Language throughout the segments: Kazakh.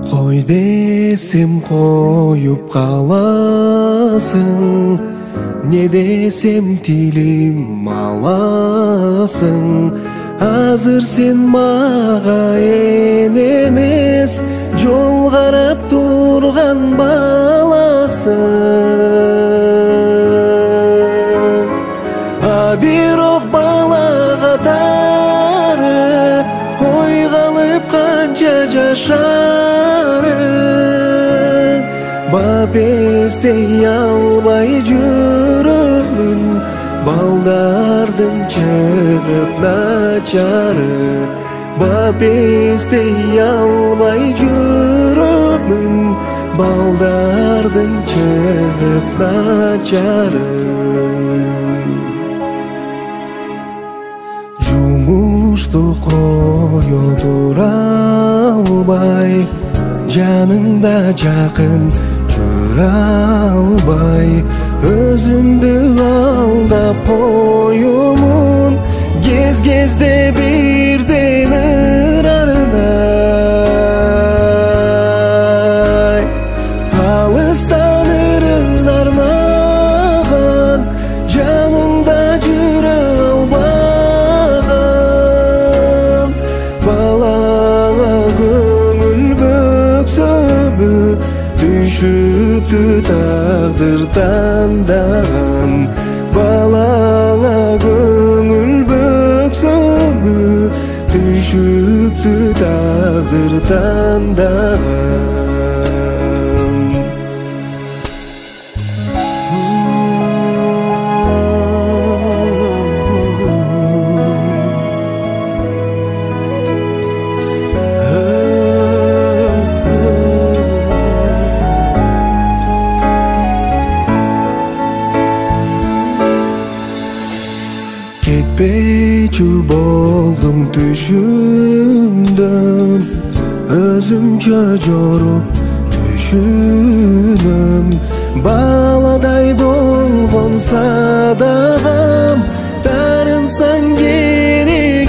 Koy desem koyup kalasın, ne desem tilim alasın. Hazır sen maga enemes, jol karap turgan balasın. Birok bala katары, oy kalıp kanca jaşarın. Bapestey albay жүрөмүн, балдардын чыгып начары. Bapestey albay жүрөмүн, балдардын чыгып начары. Жумушту кое тура албай, жаныңда жакын жүрө албай, өзүмдү алдап коюмун, кез-кезде бирден ырарынай. Алыстан ырын арнаган, жаныңда жүрө албаган, балаңа көңүл бөксөбү, түшүктү тагдыр тандаган. Балаңа көңүл бөксөбү, түшүктү тагдыр тандаган. Кетпейчү болдум түшүмдөн, өзүмчө жоруп түшүнөм. Баладай болгон садагам, тарынсаң керек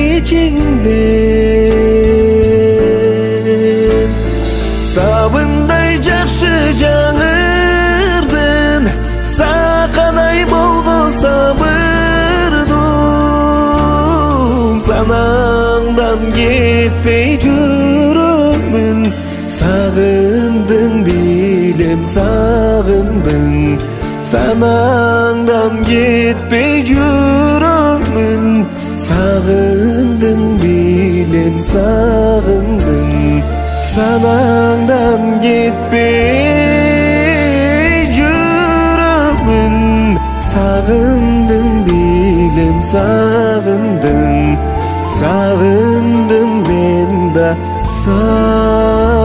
ичиңден. Сабындай жакшы жаңырдын, сакадай болгон сабыр. Sanаңдан кетпей жүрөмүн, сагындың билем сагындың. Санаңдан кетпей жүрөмүн, сагындың билем сагындың. Санаңдан кетпей жүрөмүн, сагындың билем сагындың. Sağındım ben de sağ